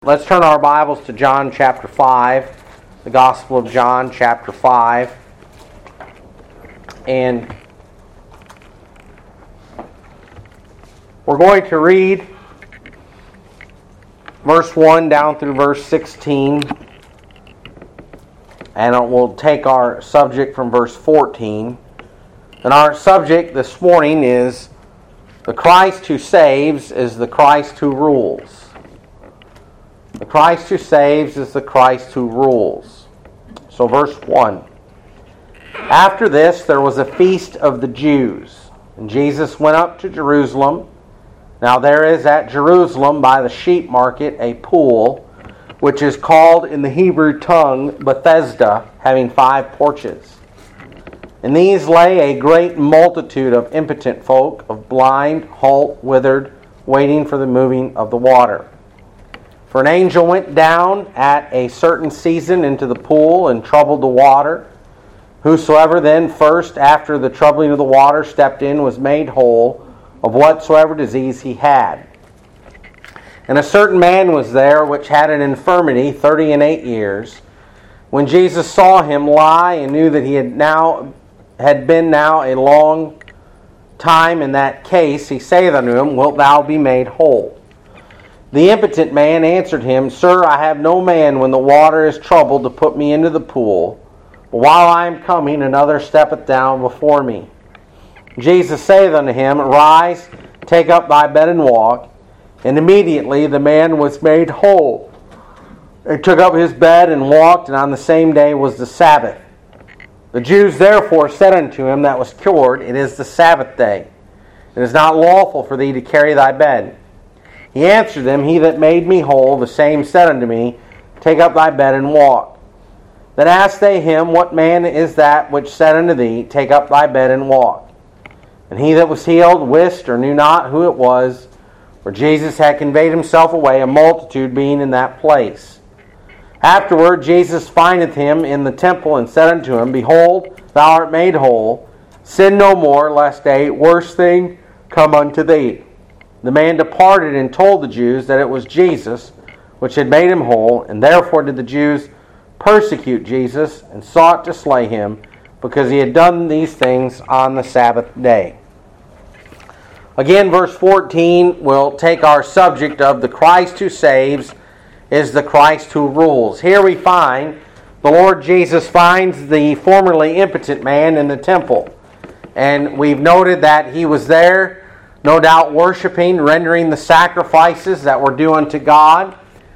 Let's turn our Bibles to John chapter 5, the Gospel of John chapter 5. And we're going to read verse 1 down through verse 16. And we'll take our subject from verse 14. And our subject this morning is the Christ who saves is the Christ who rules. The Christ who saves is the Christ who rules. So verse 1. After this there was a feast of the Jews, and Jesus went up to Jerusalem. Now there is at Jerusalem by the sheep market a pool, which is called in the Hebrew tongue Bethesda, having 5 porches. In these lay a great multitude of impotent folk, of blind, halt, withered, waiting for the moving of the water. For an angel went down at a certain season into the pool and troubled the water. Whosoever then first, after the troubling of the water, stepped in was made whole of whatsoever disease he had. And a certain man was there which had an infirmity 38 years. When Jesus saw him lie and knew that he had been a long time in that case, he saith unto him, Wilt thou be made whole? The impotent man answered him, Sir, I have no man when the water is troubled to put me into the pool. But while I am coming, another steppeth down before me. Jesus saith unto him, Rise, take up thy bed and walk. And immediately the man was made whole, and took up his bed and walked, and on the same day was the Sabbath. The Jews therefore said unto him that was cured, It is the Sabbath day. It is not lawful for thee to carry thy bed. He answered them, He that made me whole, the same said unto me, Take up thy bed and walk. Then asked they him, What man is that which said unto thee, Take up thy bed and walk? And he that was healed wist or knew not who it was, for Jesus had conveyed himself away, a multitude being in that place. Afterward Jesus findeth him in the temple, and said unto him, Behold, thou art made whole. Sin no more, lest a worse thing come unto thee. The man departed and told the Jews that it was Jesus which had made him whole, and therefore did the Jews persecute Jesus and sought to slay him, because he had done these things on the Sabbath day. Again, verse 14 will take our subject of the Christ who saves is the Christ who rules. Here we find the Lord Jesus finds the formerly impotent man in the temple. And we've noted that he was there, no doubt worshiping, rendering the sacrifices that were due unto God,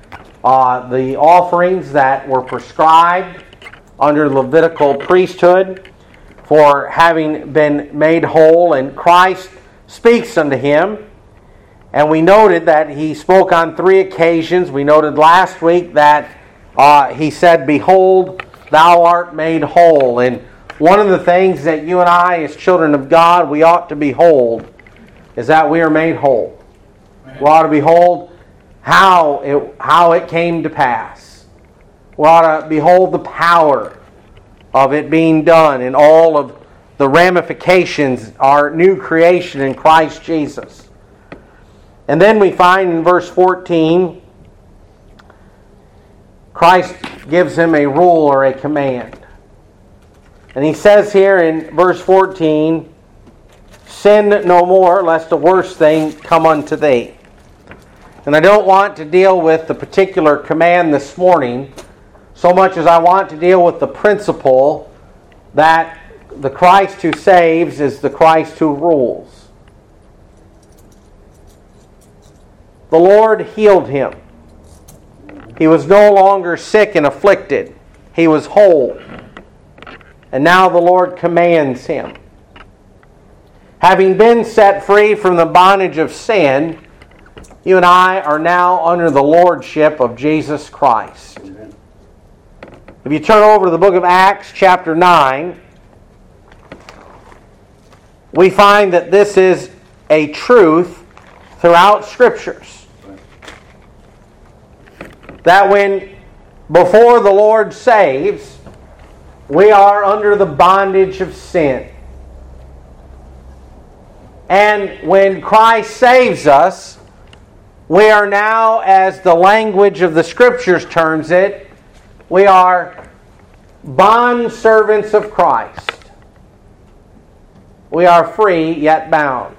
the offerings that were prescribed under Levitical priesthood for having been made whole. And Christ speaks unto him. And we noted that he spoke on 3 occasions. We noted last week that he said, Behold, thou art made whole. And one of the things that you and I, as children of God, we ought to behold is that we are made whole. We ought to behold how it came to pass. We ought to behold the power of it being done and all of the ramifications, our new creation in Christ Jesus. And then we find in verse 14, Christ gives him a rule or a command. And he says here in verse 14, Sin no more, lest a worse thing come unto thee. And I don't want to deal with the particular command this morning so much as I want to deal with the principle that the Christ who saves is the Christ who rules. The Lord healed him. He was no longer sick and afflicted. He was whole. And now the Lord commands him. Having been set free from the bondage of sin, you and I are now under the lordship of Jesus Christ. Amen. If you turn over to the book of Acts chapter 9, we find that this is a truth throughout Scriptures. That when before the Lord saves, we are under the bondage of sin. And when Christ saves us, We are now, as the language of the Scriptures terms it, we are bond servants of Christ. We are free yet bound.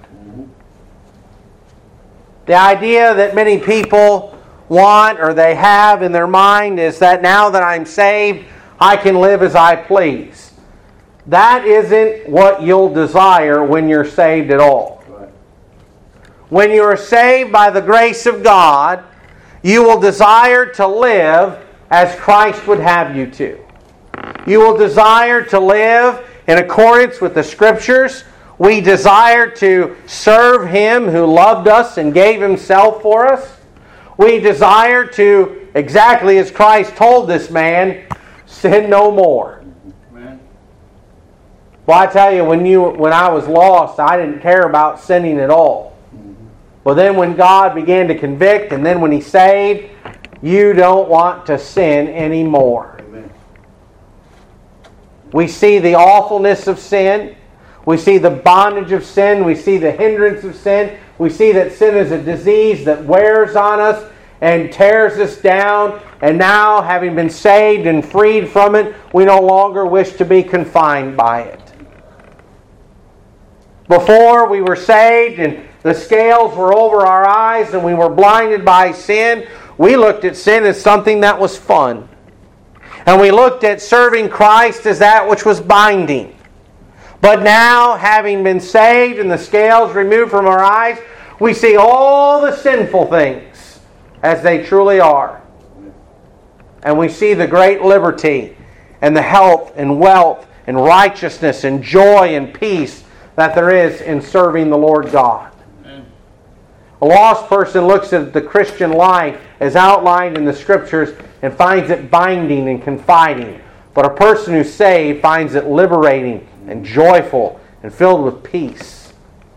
The idea that many people want or they have in their mind is that now that I'm saved, I can live as I please. That isn't what you'll desire when you're saved at all. Right. When you are saved by the grace of God, you will desire to live as Christ would have you to. You will desire to live in accordance with the Scriptures. We desire to serve Him who loved us and gave Himself for us. We desire to, exactly as Christ told this man, sin no more. Amen. Well, I tell you, when I was lost, I didn't care about sinning at all. Well, then when God began to convict, and then when He saved, you don't want to sin anymore. Amen. We see the awfulness of sin. We see the bondage of sin. We see the hindrance of sin. We see that sin is a disease that wears on us and tears us down. And now, having been saved and freed from it, we no longer wish to be confined by it. Before we were saved and the scales were over our eyes and we were blinded by sin, we looked at sin as something that was fun. And we looked at serving Christ as that which was binding. But now, having been saved and the scales removed from our eyes, we see all the sinful things as they truly are. And we see the great liberty and the health and wealth and righteousness and joy and peace that there is in serving the Lord God. A lost person looks at the Christian life as outlined in the Scriptures and finds it binding and confiding. But a person who's saved finds it liberating and joyful and filled with peace.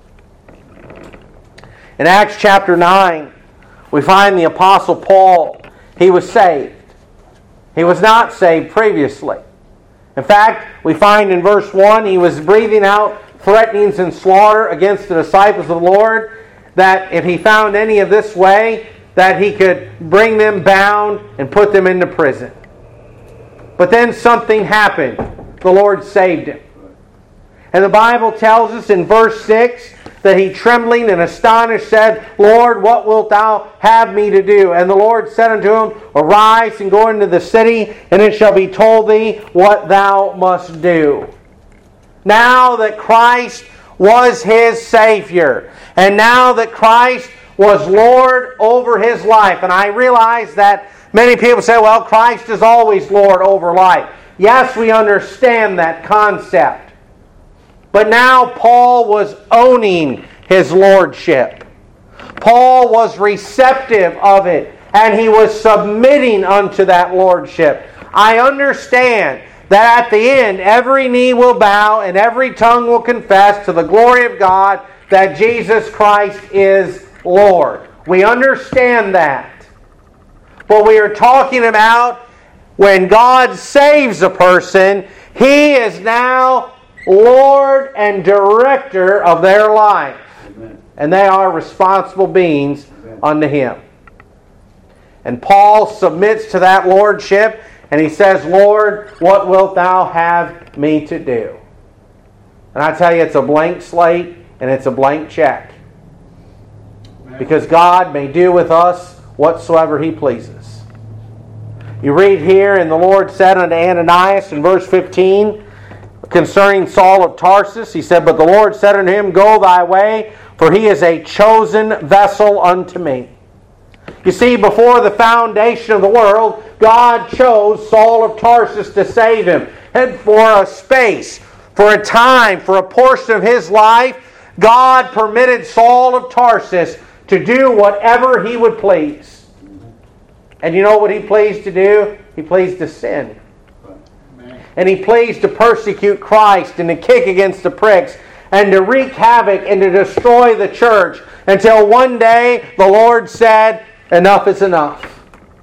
In Acts chapter 9, we find the Apostle Paul. He was saved. He was not saved previously. In fact, we find in verse 1, he was breathing out threatenings and slaughter against the disciples of the Lord, that if he found any of this way, that he could bring them bound and put them into prison. But then something happened. The Lord saved him. And the Bible tells us in verse 6 that he, trembling and astonished, said, Lord, what wilt thou have me to do? And the Lord said unto him, Arise and go into the city, and it shall be told thee what thou must do. Now that Christ was his Savior, and now that Christ was Lord over his life, and I realize that many people say, well, Christ is always Lord over life. Yes, we understand that concept. But now Paul was owning his lordship. Paul was receptive of it, and he was submitting unto that lordship. I understand that at the end, every knee will bow and every tongue will confess to the glory of God that Jesus Christ is Lord. We understand that. But we are talking about when God saves a person, He is now Lord and director of their life. Amen. And they are responsible beings unto Him. And Paul submits to that lordship, and he says, Lord, what wilt thou have me to do? And I tell you, it's a blank slate and it's a blank check. Amen. Because God may do with us whatsoever He pleases. You read here, and the Lord said unto Ananias in verse 15, concerning Saul of Tarsus, He said, But the Lord said unto him, Go thy way, for he is a chosen vessel unto me. You see, before the foundation of the world, God chose Saul of Tarsus to save him. And for a space, for a time, for a portion of his life, God permitted Saul of Tarsus to do whatever he would please. And you know what he pleased to do? He pleased to sin. And he pleased to persecute Christ and to kick against the pricks and to wreak havoc and to destroy the church until one day the Lord said, enough is enough.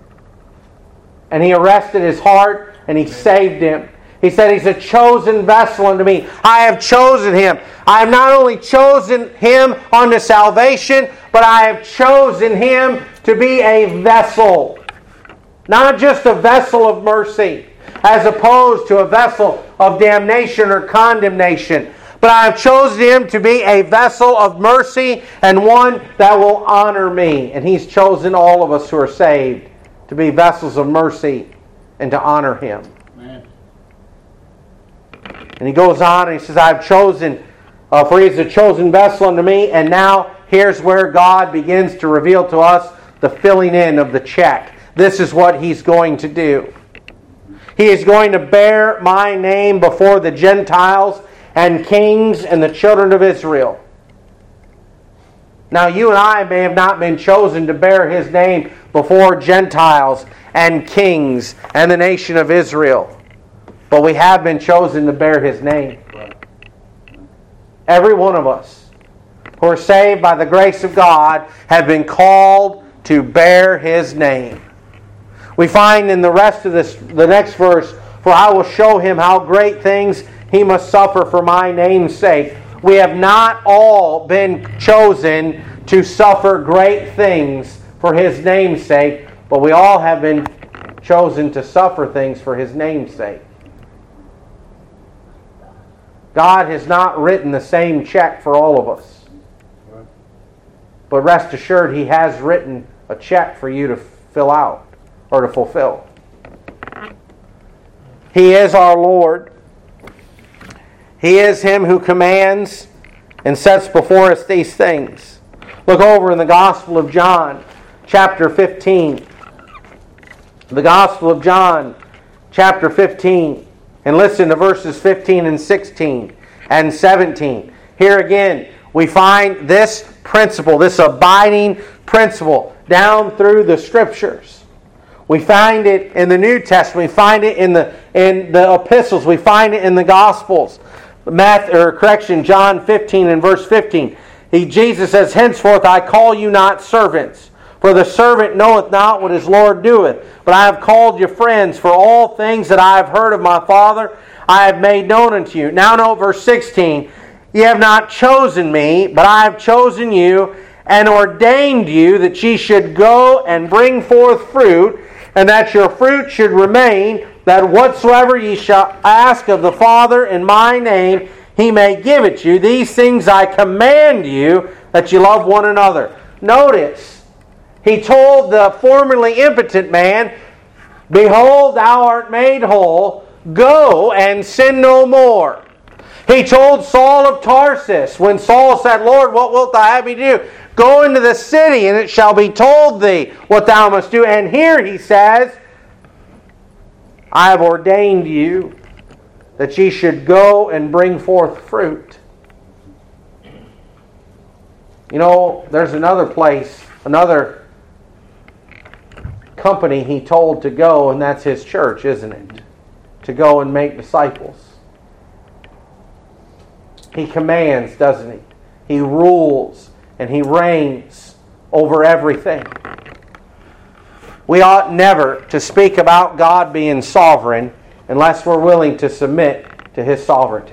And He arrested his heart and He saved him. He said, He's a chosen vessel unto me. I have chosen him. I have not only chosen him unto salvation, but I have chosen him to be a vessel. Not just a vessel of mercy, as opposed to a vessel of damnation or condemnation. But I have chosen him to be a vessel of mercy and one that will honor me. And he's chosen all of us who are saved to be vessels of mercy and to honor him. Amen. And he goes on and he says, I have chosen, for he is a chosen vessel unto me. And now here's where God begins to reveal to us the filling in of the check. This is what he's going to do. He is going to bear my name before the Gentiles and kings and the children of Israel. Now you and I may have not been chosen to bear his name before Gentiles and kings and the nation of Israel. But we have been chosen to bear his name. Every one of us who are saved by the grace of God have been called to bear his name. We find in the rest of the next verse, for I will show him how great things he must suffer for my name's sake. We have not all been chosen to suffer great things for his name's sake, but we all have been chosen to suffer things for his name's sake. God has not written the same check for all of us. But rest assured, he has written a check for you to fill out or to fulfill. He is our Lord. He is him who commands and sets before us these things. Look over in the Gospel of John, chapter 15. The Gospel of John, chapter 15. And listen to verses 15 and 16 and 17. Here again, we find this principle, this abiding principle, down through the Scriptures. We find it in the New Testament. We find it in the epistles. We find it in the Gospels. John 15 and verse 15. Jesus says, henceforth I call you not servants, for the servant knoweth not what his Lord doeth. But I have called you friends, for all things that I have heard of my Father I have made known unto you. Now note verse 16. Ye have not chosen me, but I have chosen you, and ordained you that ye should go and bring forth fruit, and that your fruit should remain, that whatsoever ye shall ask of the Father in my name, he may give it you. These things I command you, that you love one another. Notice, he told the formerly impotent man, behold, thou art made whole, go and sin no more. He told Saul of Tarsus, when Saul said, Lord, what wilt thou have me do? Go into the city, and it shall be told thee what thou must do. And here he says, I have ordained you that ye should go and bring forth fruit. You know, there's another place, another company he told to go, and that's his church, isn't it? To go and make disciples. He commands, doesn't he? He rules and he reigns over everything. We ought never to speak about God being sovereign unless we're willing to submit to his sovereignty.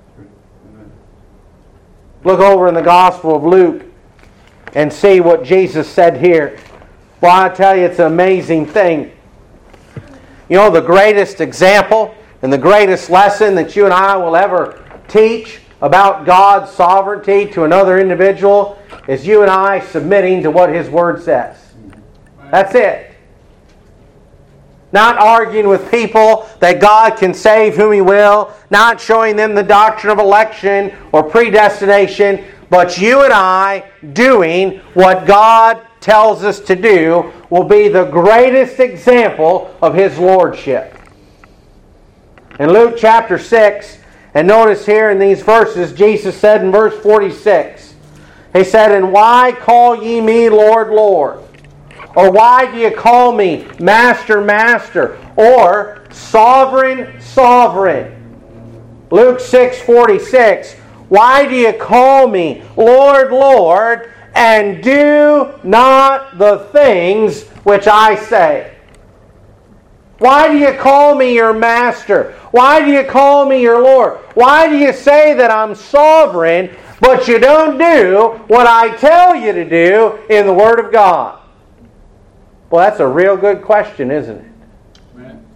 Look over in the Gospel of Luke and see what Jesus said here. Well, I tell you, it's an amazing thing. You know, the greatest example and the greatest lesson that you and I will ever teach about God's sovereignty to another individual is you and I submitting to what his Word says. That's it. Not arguing with people that God can save whom he will, not showing them the doctrine of election or predestination, but you and I doing what God tells us to do will be the greatest example of his lordship. In Luke chapter 6, and notice here in these verses, Jesus said in verse 46, he said, and why call ye me Lord, Lord? Or why do you call me Master, Master? Or Sovereign, Sovereign? Luke 6:46, why do you call me Lord, Lord, and do not the things which I say? Why do you call me your Master? Why do you call me your Lord? Why do you say that I'm sovereign but you don't do what I tell you to do in the Word of God? Well, that's a real good question, isn't it? Amen.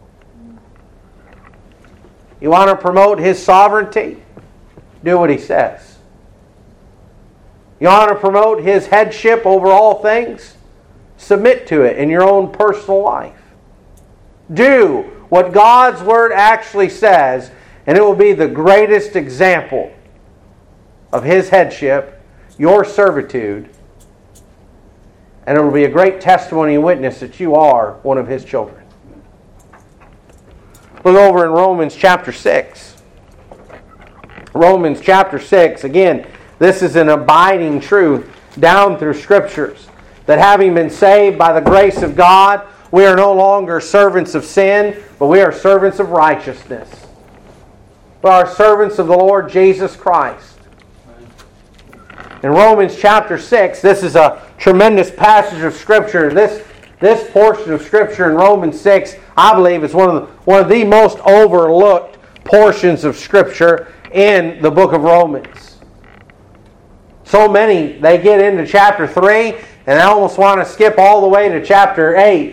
You want to promote His sovereignty? Do what He says. You want to promote His headship over all things? Submit to it in your own personal life. Do what God's Word actually says, and it will be the greatest example of His headship, your servitude, and it will be a great testimony and witness that you are one of His children. Look over in Romans chapter 6. Romans chapter 6, again, this is an abiding truth down through Scriptures, that having been saved by the grace of God, we are no longer servants of sin, but we are servants of righteousness. We are servants of the Lord Jesus Christ. In Romans chapter 6, this is a tremendous passage of Scripture. This portion of Scripture in Romans 6, I believe, is one of the most overlooked portions of Scripture in the book of Romans. So many, they get into chapter 3 and they almost want to skip all the way to chapter 8.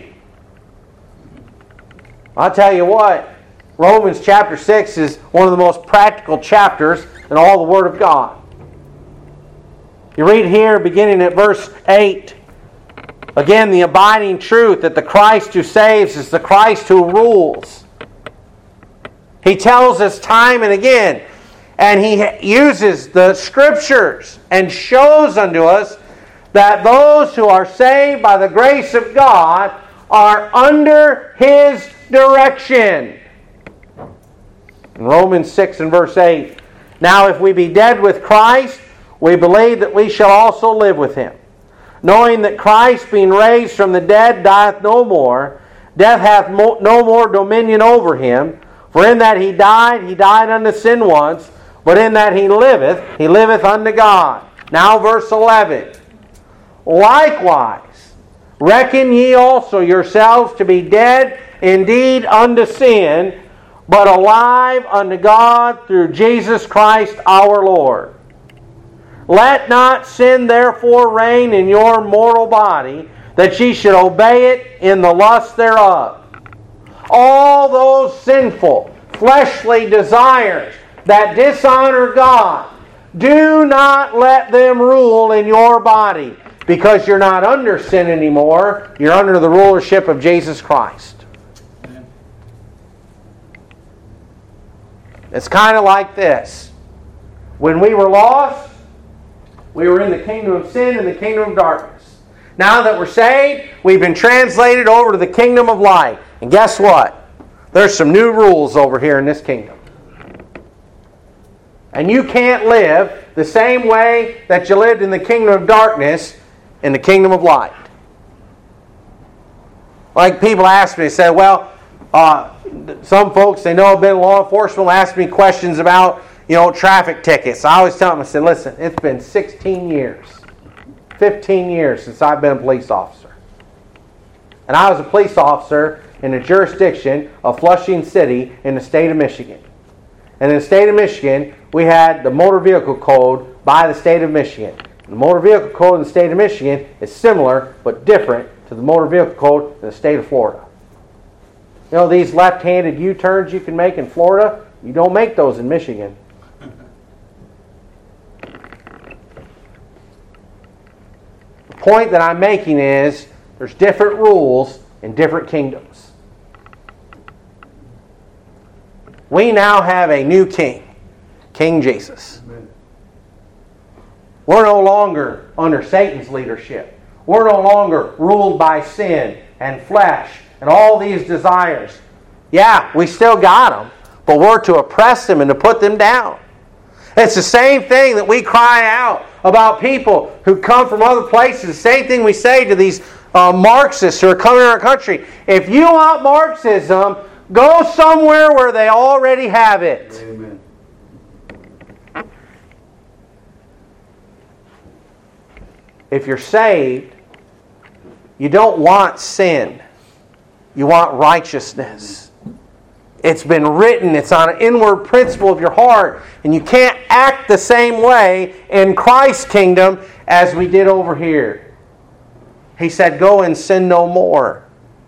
I'll tell you what, Romans chapter 6 is one of the most practical chapters in all the Word of God. You read here, beginning at verse 8, again, the abiding truth that the Christ who saves is the Christ who rules. He tells us time and again, and He uses the Scriptures and shows unto us that those who are saved by the grace of God are under His direction. In Romans 6 and verse 8, now if we be dead with Christ, we believe that we shall also live with Him, knowing that Christ, being raised from the dead, dieth no more. Death hath no more dominion over Him. For in that He died unto sin once, but in that He liveth unto God. Now verse 11. Likewise, reckon ye also yourselves to be dead indeed unto sin, but alive unto God through Jesus Christ our Lord. Let not sin therefore reign in your mortal body, that ye should obey it in the lust thereof. All those sinful, fleshly desires that dishonor God, do not let them rule in your body, because you're not under sin anymore. You're under the rulership of Jesus Christ. Amen. It's kind of like this. When we were lost, we were in the kingdom of sin and the kingdom of darkness. Now that we're saved, we've been translated over to the kingdom of light. And guess what? There's some new rules over here in this kingdom. And you can't live the same way that you lived in the kingdom of darkness in the kingdom of light. Like people ask me, they say, well, some folks, they know I've been in law enforcement, will ask me questions about traffic tickets. I always tell them, I said, listen, it's been 16 years, 15 years since I've been a police officer. And I was a police officer in the jurisdiction of Flushing City in the state of Michigan. And in the state of Michigan, we had the motor vehicle code by the state of Michigan. The motor vehicle code in the state of Michigan is similar but different to the motor vehicle code in the state of Florida. These left-handed U-turns you can make in Florida, you don't make those in Michigan. The point that I'm making is there's different rules in different kingdoms. We now have a new king, King Jesus. Amen. We're no longer under Satan's leadership. We're no longer ruled by sin and flesh and all these desires. Yeah, we still got them, but we're to oppress them and to put them down. It's the same thing that we cry out about people who come from other places. The same thing we say to these Marxists who are coming to our country. If you want Marxism, go somewhere where they already have it. Amen. If you're saved, you don't want sin. You want righteousness. It's been written. It's on an inward principle of your heart. And you can't act the same way in Christ's kingdom as we did over here. He said, go and sin no more.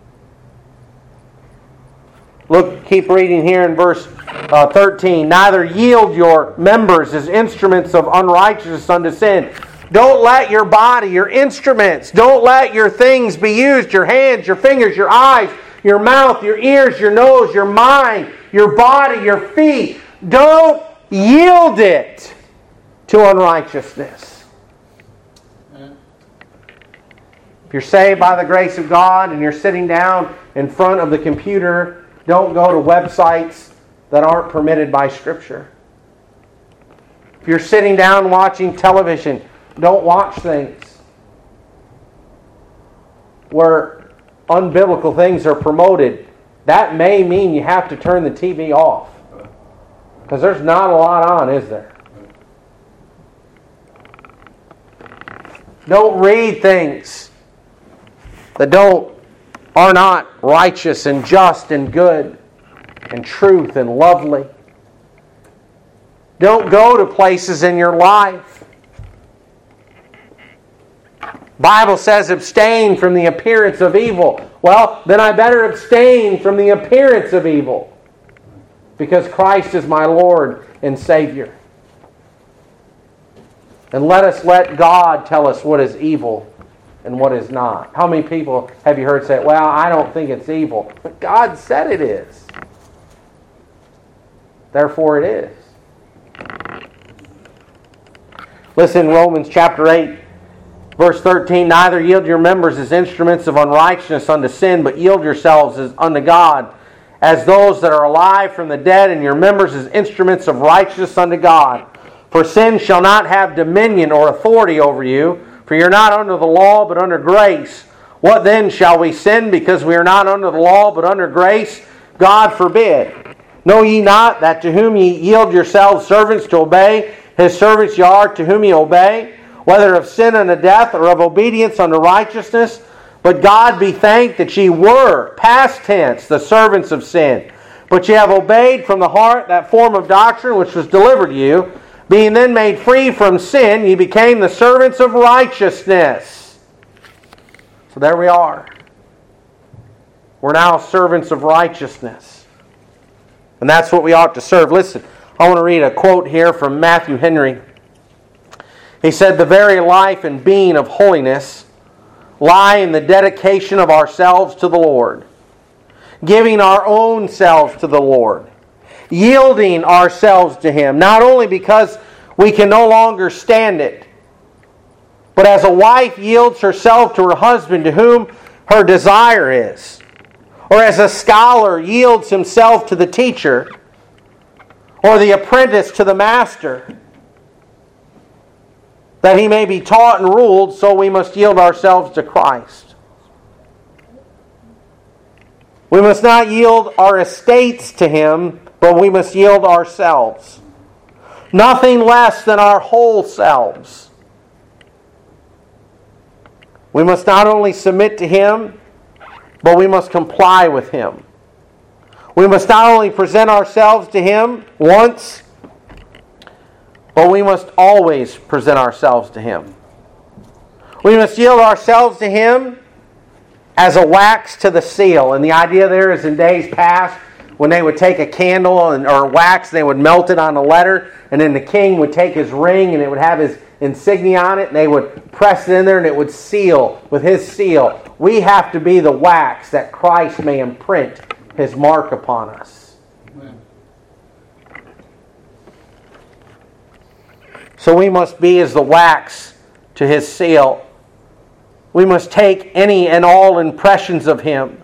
Look, keep reading here in verse 13. Neither yield your members as instruments of unrighteousness unto sin. Don't let your body, your instruments, don't let your things be used, your hands, your fingers, your eyes, your mouth, your ears, your nose, your mind, your body, your feet. Don't yield it to unrighteousness. If you're saved by the grace of God and you're sitting down in front of the computer, don't go to websites that aren't permitted by Scripture. If you're sitting down watching television, don't watch things where unbiblical things are promoted. That may mean you have to turn the TV off. Because there's not a lot on, is there? Don't read things that are not righteous and just and good and truth and lovely. Don't go to places in your life. Bible says abstain from the appearance of evil. Well, then I better abstain from the appearance of evil, because Christ is my Lord and Savior. And let God tell us what is evil and what is not. How many people have you heard say, well, I don't think it's evil. But God said it is. Therefore it is. Listen, Romans chapter 8, verse 13. Neither yield your members as instruments of unrighteousness unto sin, but yield yourselves as unto God, as those that are alive from the dead, and your members as instruments of righteousness unto God. For sin shall not have dominion or authority over you, for you are not under the law, but under grace. What then, shall we sin because we are not under the law, but under grace? God forbid. Know ye not that to whom ye yield yourselves servants to obey, his servants ye are to whom ye obey, whether of sin unto death or of obedience unto righteousness? But God be thanked that ye were, past tense, the servants of sin. But ye have obeyed from the heart that form of doctrine which was delivered to you. Being then made free from sin, ye became the servants of righteousness. So there we are. We're now servants of righteousness. And that's what we ought to serve. Listen, I want to read a quote here from Matthew Henry. He said, the very life and being of holiness lie in the dedication of ourselves to the Lord, giving our own selves to the Lord, yielding ourselves to Him, not only because we can no longer stand it, but as a wife yields herself to her husband to whom her desire is, or as a scholar yields himself to the teacher, or the apprentice to the master, that he may be taught and ruled, so we must yield ourselves to Christ. We must not yield our estates to Him, but we must yield ourselves. Nothing less than our whole selves. We must not only submit to Him, but we must comply with Him. We must not only present ourselves to Him once, but we must always present ourselves to Him. We must yield ourselves to Him as a wax to the seal. And the idea there is in days past, when they would take a candle or wax, they would melt it on a letter, and then the king would take his ring and it would have his insignia on it, and they would press it in there and it would seal with his seal. We have to be the wax that Christ may imprint His mark upon us. Amen. So we must be as the wax to His seal. We must take any and all impressions of Him,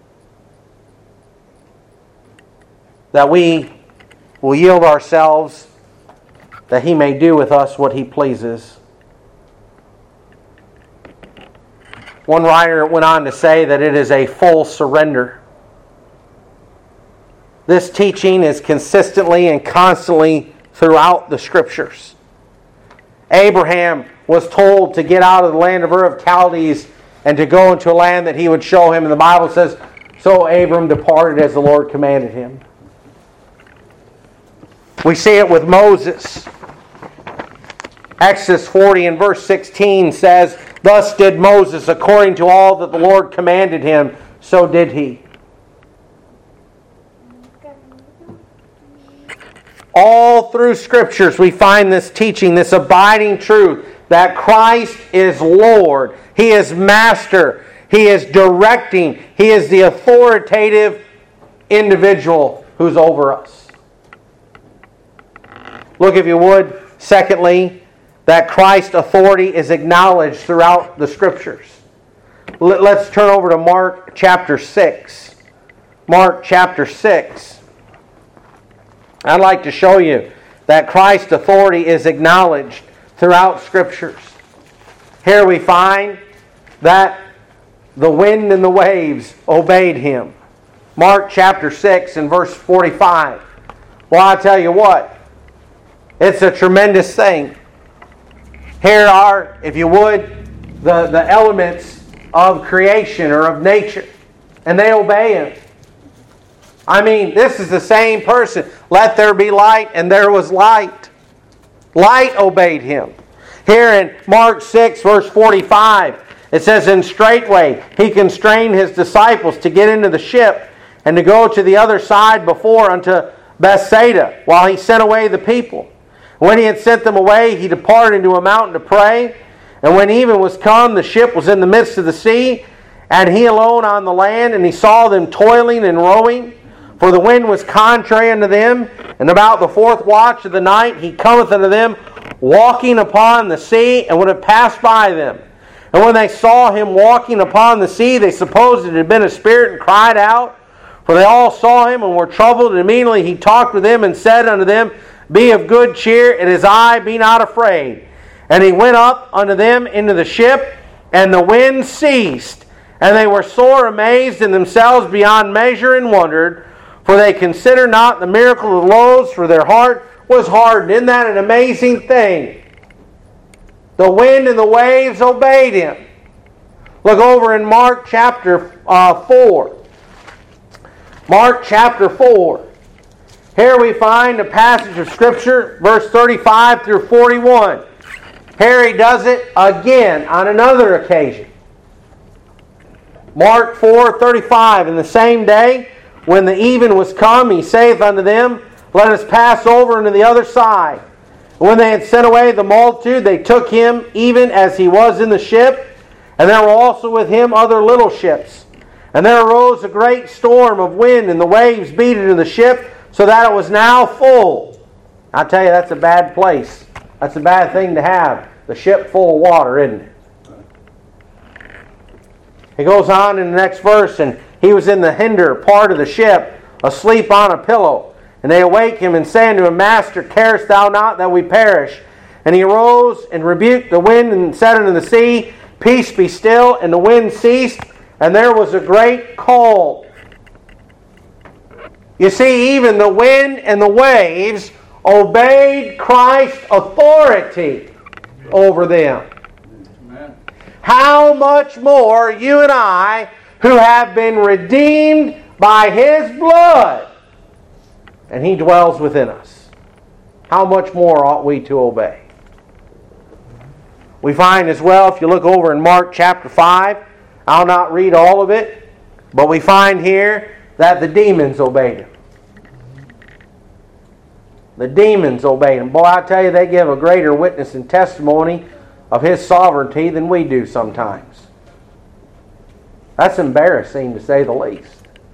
that we will yield ourselves, that He may do with us what He pleases. One writer went on to say that it is a full surrender. This teaching is consistently and constantly throughout the Scriptures. Abraham was told to get out of the land of Ur of Chaldees and to go into a land that He would show him. And the Bible says, so Abram departed as the Lord commanded him. We see it with Moses. Exodus 40 and verse 16 says, "Thus did Moses according to all that the Lord commanded him, so did he." All through Scriptures we find this teaching, this abiding truth, that Christ is Lord. He is Master. He is directing. He is the authoritative individual who's over us. Look, if you would, secondly, that Christ's authority is acknowledged throughout the Scriptures. Let's turn over to Mark chapter 6. Mark chapter 6. I'd like to show you that Christ's authority is acknowledged throughout Scriptures. Here we find that the wind and the waves obeyed Him. Mark chapter 6 and verse 45. Well, I tell you what, it's a tremendous thing. Here are, if you would, the elements of creation or of nature, and they obey Him. I mean, this is the same person. Let there be light, and there was light. Light obeyed Him. Here in Mark 6, verse 45, it says, "And straightway He constrained His disciples to get into the ship and to go to the other side before unto Bethsaida, while He sent away the people. When He had sent them away, He departed into a mountain to pray. And when even was come, the ship was in the midst of the sea, and He alone on the land, and He saw them toiling and rowing. For the wind was contrary unto them, and about the fourth watch of the night He cometh unto them, walking upon the sea, and would have passed by them. And when they saw Him walking upon the sea, they supposed it had been a spirit, and cried out. For they all saw Him, and were troubled. And immediately He talked with them, and said unto them, Be of good cheer, it is I, be not afraid. And He went up unto them into the ship, and the wind ceased. And they were sore amazed in themselves beyond measure, and wondered. For they considered not the miracle of the loaves, for their heart was hardened." Isn't that an amazing thing? The wind and the waves obeyed Him. Look over in Mark chapter 4. Mark chapter 4. Here we find a passage of Scripture, verse 35 through 41. Here He does it again on another occasion. Mark 4:35. "In the same day, when the even was come, He saith unto them, Let us pass over unto the other side. And when they had sent away the multitude, they took Him even as He was in the ship. And there were also with Him other little ships. And there arose a great storm of wind, and the waves beat into the ship, so that it was now full." I tell you, that's a bad place. That's a bad thing to have, the ship full of water, isn't it? He goes on in the next verse, "And He was in the hinder part of the ship, asleep on a pillow. And they awake Him, and say unto Him, Master, carest Thou not that we perish? And He arose and rebuked the wind, and said unto the sea, Peace, be still. And the wind ceased, and there was a great calm." You see, even the wind and the waves obeyed Christ's authority over them. Amen. How much more you and I, who have been redeemed by His blood, and He dwells within us, how much more ought we to obey? We find as well, if you look over in Mark chapter 5, I'll not read all of it, but we find here that the demons obeyed Him. The demons obeyed Him. Boy, I tell you, they give a greater witness and testimony of His sovereignty than we do sometimes. That's embarrassing, to say the least.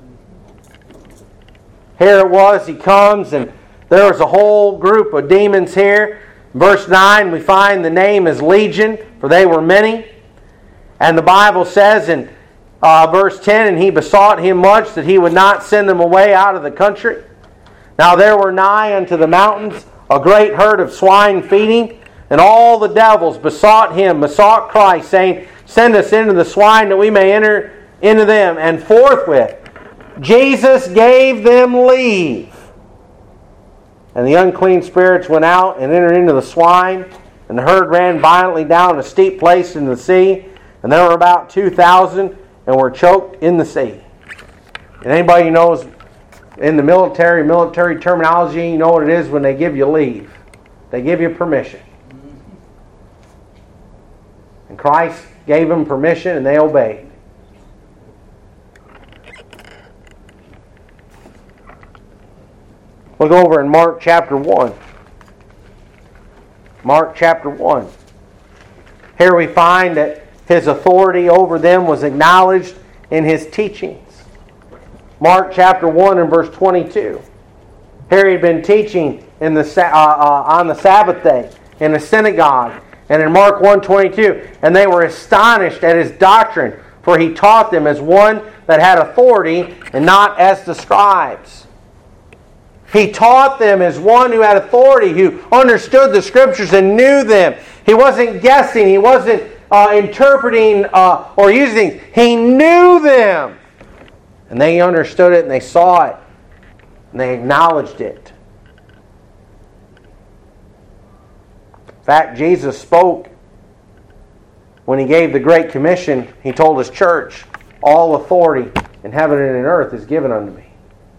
Here it was, He comes, and there was a whole group of demons here. Verse 9, we find the name is Legion, for they were many. And the Bible says in verse 10, "And He besought Him much that He would not send them away out of the country. Now there were nigh unto the mountains a great herd of swine feeding, and all the devils besought Christ, saying, Send us into the swine that we may enter into them. And forthwith Jesus gave them leave. And the unclean spirits went out and entered into the swine, and the herd ran violently down a steep place into the sea, and there were about 2,000, and were choked in the sea." And anybody knows In the military terminology, you know what it is when they give you leave. They give you permission. And Christ gave them permission and they obeyed. Look over in Mark chapter 1. Mark chapter 1. Here we find that His authority over them was acknowledged in His teachings. Mark chapter 1 and verse 22. Here He had been teaching on the Sabbath day in the synagogue. And in Mark 1:22, and they were astonished at His doctrine, for He taught them as one that had authority and not as the scribes. He taught them as one who had authority, who understood the Scriptures and knew them. He wasn't guessing. He wasn't interpreting or using things. He knew them. And they understood it and they saw it. And they acknowledged it. In fact, Jesus spoke when He gave the Great Commission. He told His church, all authority in heaven and in earth is given unto me.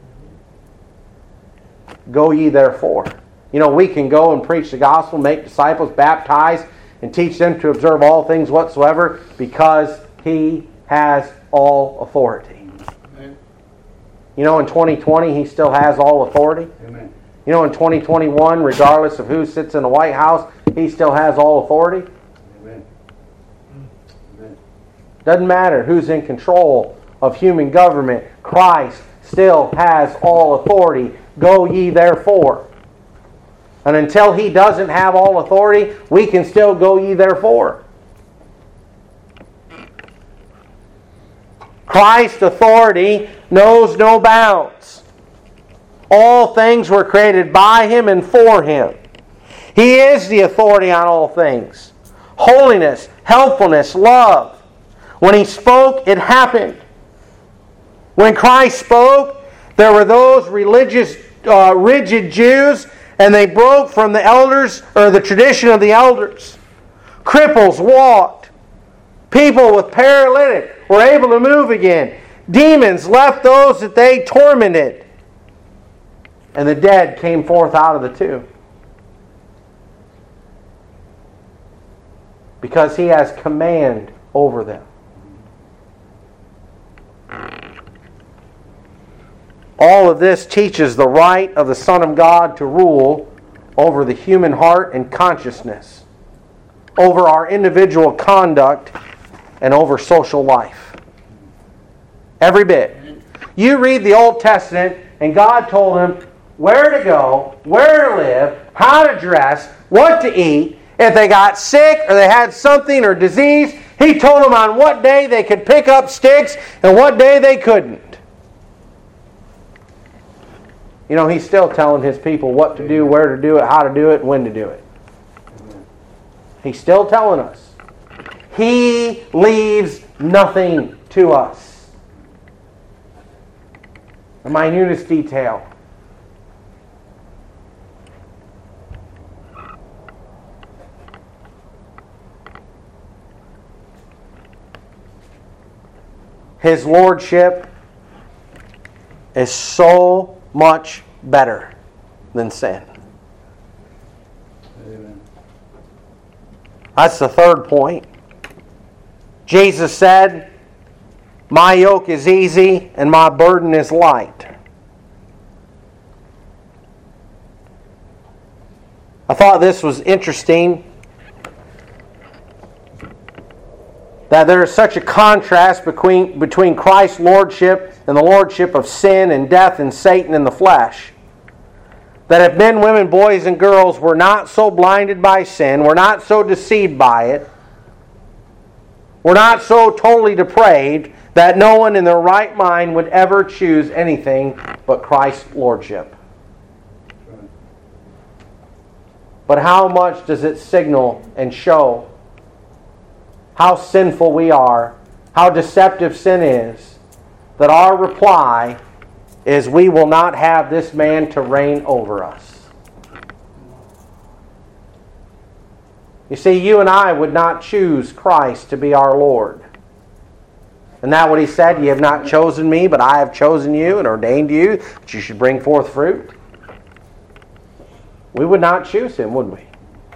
Go ye therefore. You know, we can go and preach the gospel, make disciples, baptize, and teach them to observe all things whatsoever because He has all authority. Amen. You know, in 2020, He still has all authority. Amen. You know, in 2021, regardless of who sits in the White House, He still has all authority. Amen. Amen. Doesn't matter who's in control of human government. Christ still has all authority. Go ye therefore. And until He doesn't have all authority, we can still go ye therefore. Christ's authority knows no bounds. All things were created by Him and for Him. He is the authority on all things. Holiness, helpfulness, love. When He spoke, it happened. When Christ spoke, there were those religious, rigid Jews, and they broke from the elders, or the tradition of the elders. Cripples walked. People with paralytic were able to move again. Demons left those that they tormented. And the dead came forth out of the tomb. Because He has command over them. All of this teaches the right of the Son of God to rule over the human heart and consciousness, over our individual conduct, and over social life. Every bit. You read the Old Testament, and God told them where to go, where to live, how to dress, what to eat. If they got sick or they had something or disease, He told them on what day they could pick up sticks and what day they couldn't. You know, He's still telling His people what to do, where to do it, how to do it, when to do it. He's still telling us. He leaves nothing to us. The minutest detail. His lordship is so much better than sin. Amen. That's the third point. Jesus said, "My yoke is easy and my burden is light." I thought this was interesting, that there is such a contrast between Christ's lordship and the lordship of sin and death and Satan and the flesh. That if men, women, boys, and girls were not so blinded by sin, were not so deceived by it, were not so totally depraved, that no one in their right mind would ever choose anything but Christ's lordship. But how much does it signal and show how sinful we are, how deceptive sin is, that our reply is we will not have this man to reign over us. You see, you and I would not choose Christ to be our Lord. Isn't that what he said? You have not chosen me, but I have chosen you and ordained you that you should bring forth fruit. We would not choose him, would we?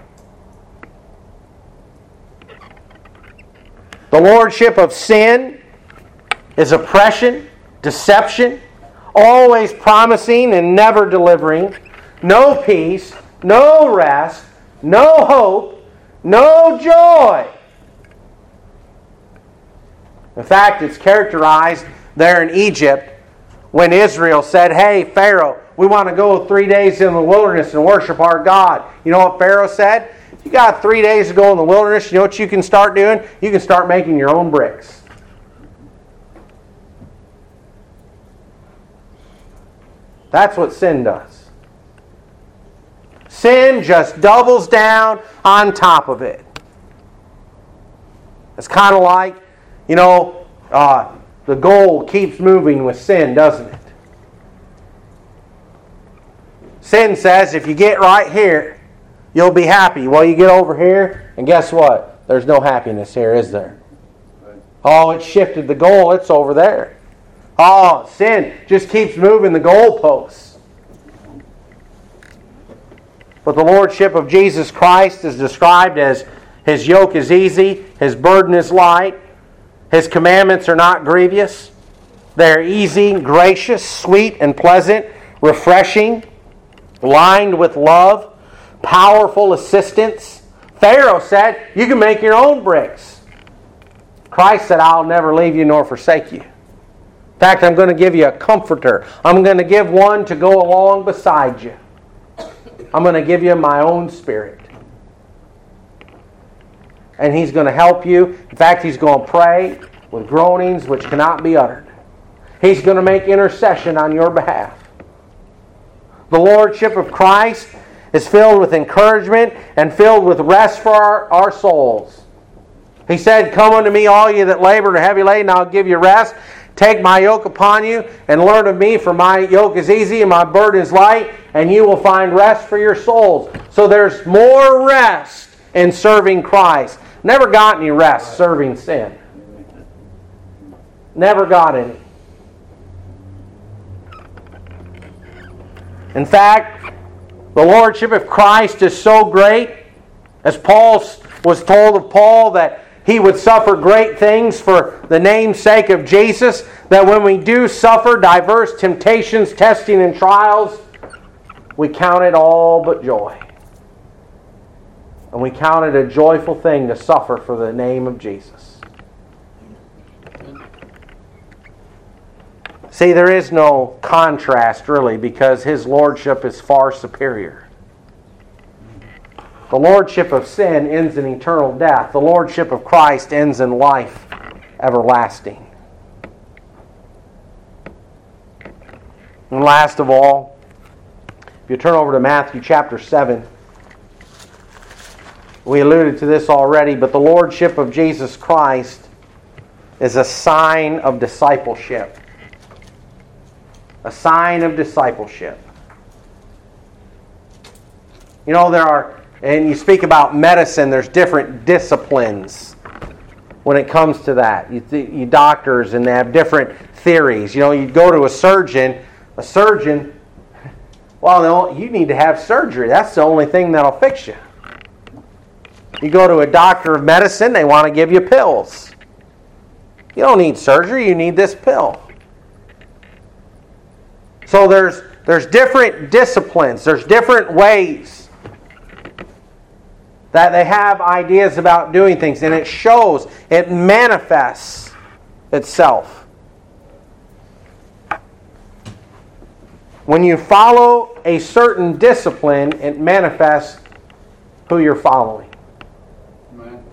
The lordship of sin is oppression, deception, always promising and never delivering, no peace, no rest, no hope, no joy. In fact, it's characterized there in Egypt when Israel said, "Hey, Pharaoh, we want to go 3 days in the wilderness and worship our God." You know what Pharaoh said? "You got 3 days to go in the wilderness. You know what you can start doing? You can start making your own bricks." That's what sin does. Sin just doubles down on top of it. It's kind of like, the goal keeps moving with sin, doesn't it? Sin says if you get right here, you'll be happy. Well, you get over here, and guess what? There's no happiness here, is there? Oh, it shifted the goal. It's over there. Oh, sin just keeps moving the goalposts. But the lordship of Jesus Christ is described as his yoke is easy, his burden is light, his commandments are not grievous. They're easy, gracious, sweet and pleasant, refreshing, lined with love, powerful assistance. Pharaoh said, "You can make your own bricks." Christ said, "I'll never leave you nor forsake you. In fact, I'm going to give you a comforter. I'm going to give one to go along beside you. I'm going to give you my own Spirit. And He's going to help you. In fact, He's going to pray with groanings which cannot be uttered. He's going to make intercession on your behalf." The lordship of Christ is filled with encouragement and filled with rest for our souls. He said, "Come unto me, all ye that labor and are heavy laden, I'll give you rest. Take my yoke upon you and learn of me, for my yoke is easy and my burden is light, and you will find rest for your souls." So there's more rest in serving Christ. Never got any rest serving sin. Never got any. In fact, the lordship of Christ is so great, as Paul was told of Paul that he would suffer great things for the name's sake of Jesus, that when we do suffer diverse temptations, testing, and trials, we count it all but joy. And we count it a joyful thing to suffer for the name of Jesus. See, there is no contrast really, because His lordship is far superior. The lordship of sin ends in eternal death. The lordship of Christ ends in life everlasting. And last of all, if you turn over to Matthew chapter 7, we alluded to this already, but the lordship of Jesus Christ is a sign of discipleship. A sign of discipleship. And you speak about medicine, there's different disciplines when it comes to that. You doctors, and they have different theories. You go to a surgeon, well, you need to have surgery. That's the only thing that'll fix you. You go to a doctor of medicine, they want to give you pills. You don't need surgery, you need this pill. So there's different disciplines, there's different ways that they have ideas about doing things, and it shows, it manifests itself. When you follow a certain discipline, it manifests who you're following. Amen.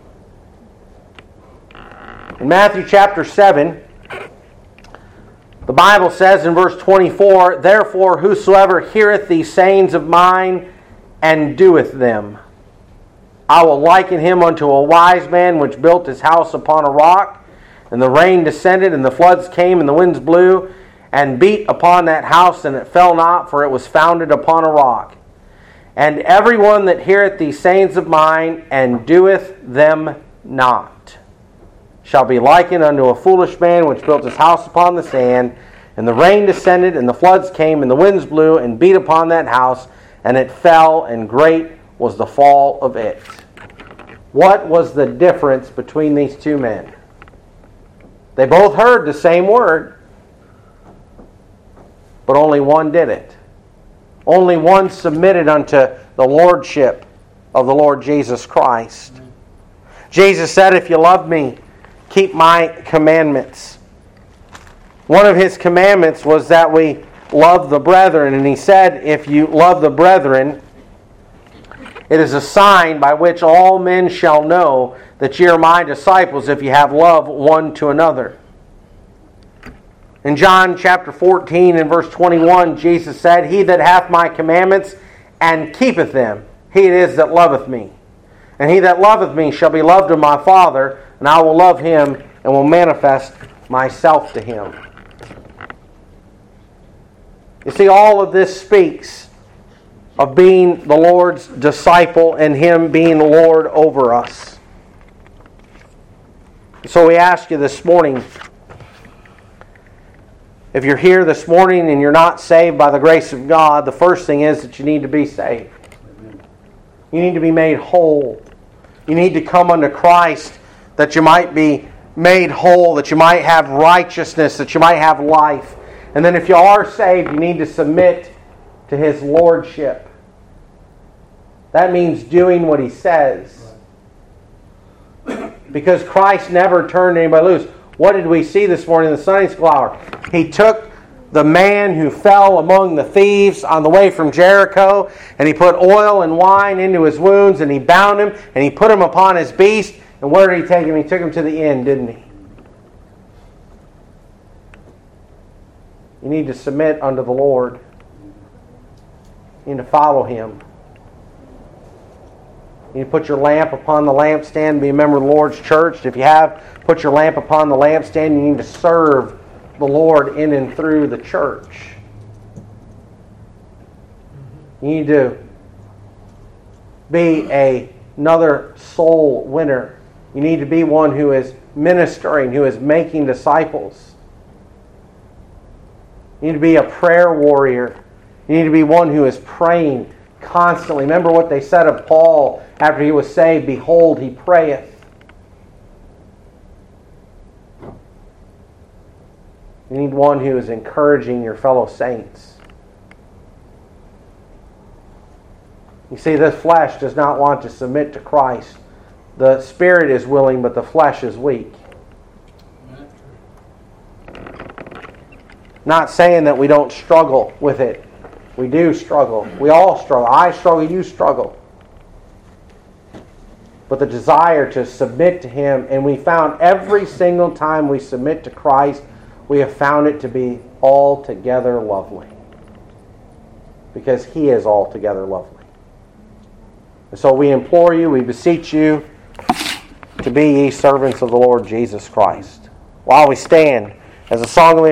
In Matthew chapter 7, the Bible says in verse 24, "Therefore whosoever heareth these sayings of mine and doeth them, I will liken him unto a wise man which built his house upon a rock. And the rain descended, and the floods came, and the winds blew, and beat upon that house, and it fell not, for it was founded upon a rock. And everyone that heareth these sayings of mine, and doeth them not, shall be likened unto a foolish man which built his house upon the sand. And the rain descended, and the floods came, and the winds blew and beat upon that house, and it fell, and great was the fall of it. What was the difference between these two men? They both heard the same word, but only one did it. Only one submitted unto the lordship of the Lord Jesus Christ. Jesus said, if you love me, keep my commandments. One of his commandments was that we love the brethren. And he said, if you love the brethren, it is a sign by which all men shall know that ye are my disciples, if you have love one to another. In John chapter 14 and verse 21, Jesus said, he that hath my commandments and keepeth them, he it is that loveth me. And he that loveth me shall be loved of my Father, and I will love him and will manifest myself to him. You see, all of this speaks of being the Lord's disciple and him being Lord over us. So we ask you this morning, if you're here this morning and you're not saved by the grace of God, the first thing is that you need to be saved. You need to be made whole. You need to come unto Christ that you might be made whole, that you might have righteousness, that you might have life. And then if you are saved, you need to submit to his lordship. That means doing what he says. Because Christ never turned anybody loose. What did we see this morning in the Sunday school hour? He took the man who fell among the thieves on the way from Jericho, and he put oil and wine into his wounds, and he bound him, and he put him upon his beast. And where did he take him? He took him to the inn, didn't he? You need to submit unto the Lord. You need to follow him. You need to put your lamp upon the lampstand, be a member of the Lord's church. If you have put your lamp upon the lampstand, you need to serve the Lord in and through the church. You need to be another soul winner. You need to be one who is ministering, who is making disciples. You need to be a prayer warrior. You need to be one who is praying constantly. Remember what they said of Paul after he was saved, behold, he prayeth. You need one who is encouraging your fellow saints. You see, this flesh does not want to submit to Christ. The spirit is willing, but the flesh is weak. Not saying that we don't struggle with it. We do struggle. We all struggle. I struggle, you struggle. But the desire to submit to him, and we found every single time we submit to Christ, we have found it to be altogether lovely. Because he is altogether lovely. And so we implore you, we beseech you, to be ye servants of the Lord Jesus Christ. While we stand, as a song of